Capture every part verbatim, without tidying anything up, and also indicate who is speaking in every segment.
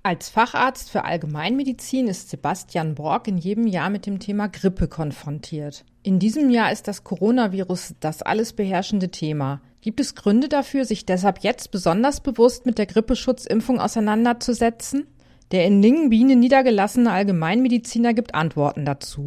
Speaker 1: Als Facharzt für Allgemeinmedizin ist Sebastian Borg in jedem Jahr mit dem Thema Grippe konfrontiert. In diesem Jahr ist das Coronavirus das alles beherrschende Thema. Gibt es Gründe dafür, sich deshalb jetzt besonders bewusst mit der Grippeschutzimpfung auseinanderzusetzen? Der in Lingen-Bienen niedergelassene Allgemeinmediziner gibt Antworten dazu.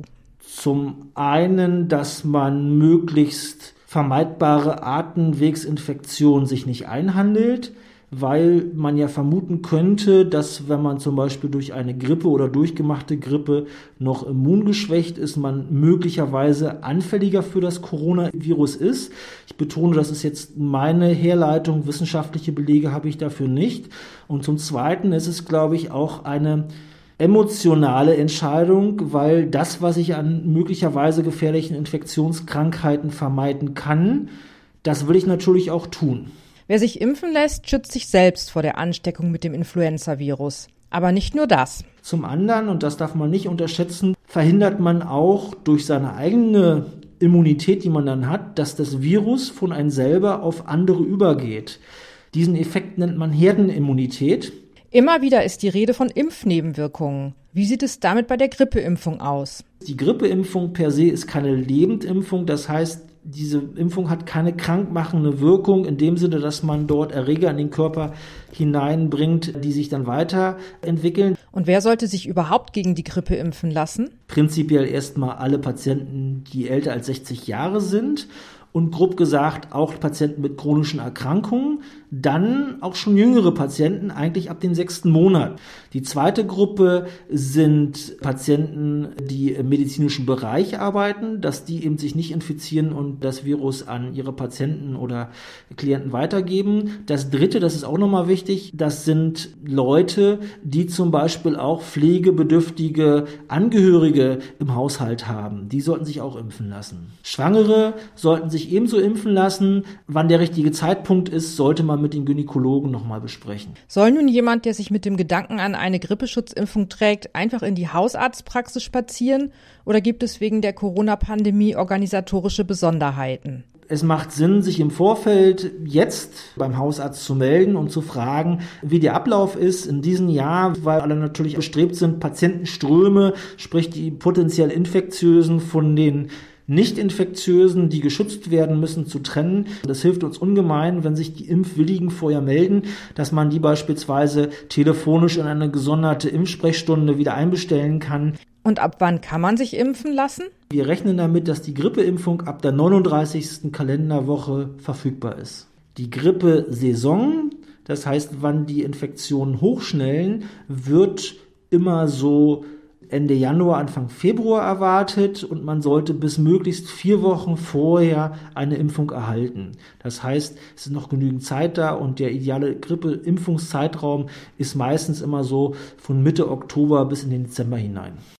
Speaker 2: Zum einen, dass man möglichst vermeidbare Atemwegsinfektionen sich nicht einhandelt, weil man ja vermuten könnte, dass wenn man zum Beispiel durch eine Grippe oder durchgemachte Grippe noch immungeschwächt ist, man möglicherweise anfälliger für das Coronavirus ist. Ich betone, das ist jetzt meine Herleitung, wissenschaftliche Belege habe ich dafür nicht. Und zum Zweiten ist es, glaube ich, auch eine emotionale Entscheidung, weil das, was ich an möglicherweise gefährlichen Infektionskrankheiten vermeiden kann, das will ich natürlich auch tun.
Speaker 1: Wer sich impfen lässt, schützt sich selbst vor der Ansteckung mit dem Influenza-Virus. Aber nicht nur das.
Speaker 2: Zum anderen, und das darf man nicht unterschätzen, verhindert man auch durch seine eigene Immunität, die man dann hat, dass das Virus von einem selber auf andere übergeht. Diesen Effekt nennt man Herdenimmunität.
Speaker 1: Immer wieder ist die Rede von Impfnebenwirkungen. Wie sieht es damit bei der Grippeimpfung aus?
Speaker 2: Die Grippeimpfung per se ist keine Lebendimpfung, das heißt, diese Impfung hat keine krankmachende Wirkung in dem Sinne, dass man dort Erreger in den Körper hineinbringt, die sich dann weiterentwickeln.
Speaker 1: Und wer sollte sich überhaupt gegen die Grippe impfen lassen?
Speaker 2: Prinzipiell erstmal alle Patienten, die älter als sechzig Jahre sind. Und grob gesagt auch Patienten mit chronischen Erkrankungen, dann auch schon jüngere Patienten, eigentlich ab dem sechsten Monat. Die zweite Gruppe sind Patienten, die im medizinischen Bereich arbeiten, dass die eben sich nicht infizieren und das Virus an ihre Patienten oder Klienten weitergeben. Das dritte, das ist auch nochmal wichtig, das sind Leute, die zum Beispiel auch pflegebedürftige Angehörige im Haushalt haben. Die sollten sich auch impfen lassen. Schwangere sollten sich ebenso impfen lassen. Wann der richtige Zeitpunkt ist, sollte man mit den Gynäkologen nochmal besprechen.
Speaker 1: Soll nun jemand, der sich mit dem Gedanken an eine Grippeschutzimpfung trägt, einfach in die Hausarztpraxis spazieren oder gibt es wegen der Corona-Pandemie organisatorische Besonderheiten?
Speaker 2: Es macht Sinn, sich im Vorfeld jetzt beim Hausarzt zu melden und zu fragen, wie der Ablauf ist in diesem Jahr, weil alle natürlich bestrebt sind, Patientenströme, sprich die potenziell Infektiösen von den Nicht-Infektiösen, die geschützt werden müssen, zu trennen. Das hilft uns ungemein, wenn sich die Impfwilligen vorher melden, dass man die beispielsweise telefonisch in eine gesonderte Impfsprechstunde wieder einbestellen kann.
Speaker 1: Und ab wann kann man sich impfen lassen?
Speaker 2: Wir rechnen damit, dass die Grippeimpfung ab der neununddreißigsten Kalenderwoche verfügbar ist. Die Grippesaison, das heißt, wann die Infektionen hochschnellen, wird immer so Ende Januar, Anfang Februar erwartet und man sollte bis möglichst vier Wochen vorher eine Impfung erhalten. Das heißt, es ist noch genügend Zeit da und der ideale Grippeimpfungszeitraum ist meistens immer so von Mitte Oktober bis in den Dezember hinein.